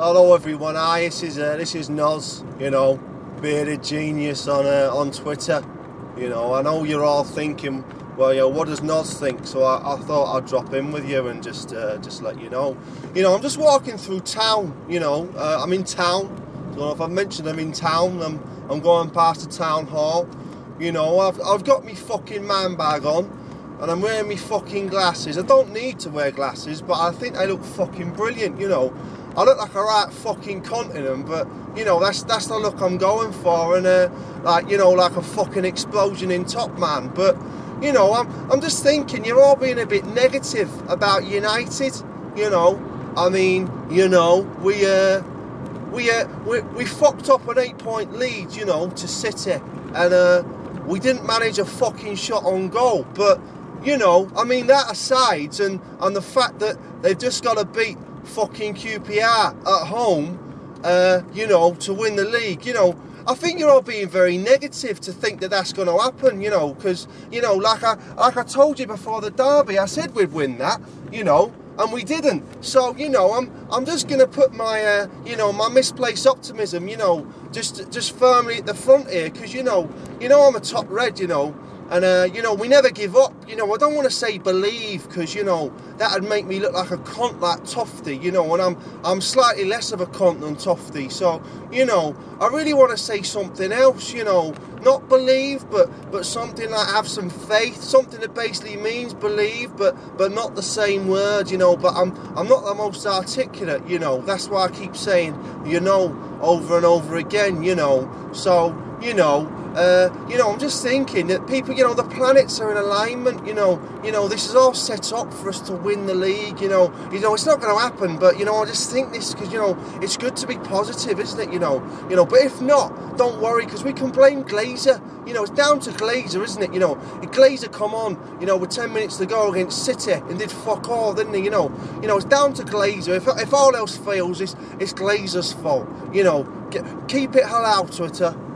Hello everyone, hi, this is Noz, bearded genius on Twitter. I know you're all thinking, well, what does Noz think? So I thought I'd drop in with you and just let you know. I'm just walking through town, I'm in town. Don't know if I've mentioned I'm in town. I'm going past the town hall. I've got me fucking man bag on and I'm wearing me fucking glasses. I don't need to wear glasses, but I think I look fucking brilliant, I look like a right fucking cunt in them, but that's the look I'm going for, and like a fucking explosion in Top Man. But I'm just thinking you're all being a bit negative about United. I mean, we fucked up an 8-point lead, to City, and we didn't manage a fucking shot on goal. But I mean, that aside, and the fact that they've just got to beat fucking QPR at home, to win the league, I think you're all being very negative to think that that's going to happen, because, like I told you before the derby, I said we'd win that, and we didn't. So, I'm just going to put my, my misplaced optimism, just firmly at the front here, because, I'm a top red, and, we never give up. I don't want to say believe, because, that'd make me look like a cunt like Tofty, and I'm slightly less of a cunt than Tofty. So, I really want to say something else, not believe, but something like have some faith, something that basically means believe, but not the same word, but I'm not the most articulate, that's why I keep saying, over and over again, so, I'm just thinking that people, the planets are in alignment, this is all set up for us to win the league, it's not going to happen, but, I just think this, because, it's good to be positive, isn't it, but if not, don't worry, because we can blame Glazer, it's down to Glazer, isn't it, if Glazer come on, with 10 minutes to go against City, and did fuck all, didn't he, it's down to Glazer, if all else fails, it's Glazer's fault, keep it halal, Twitter.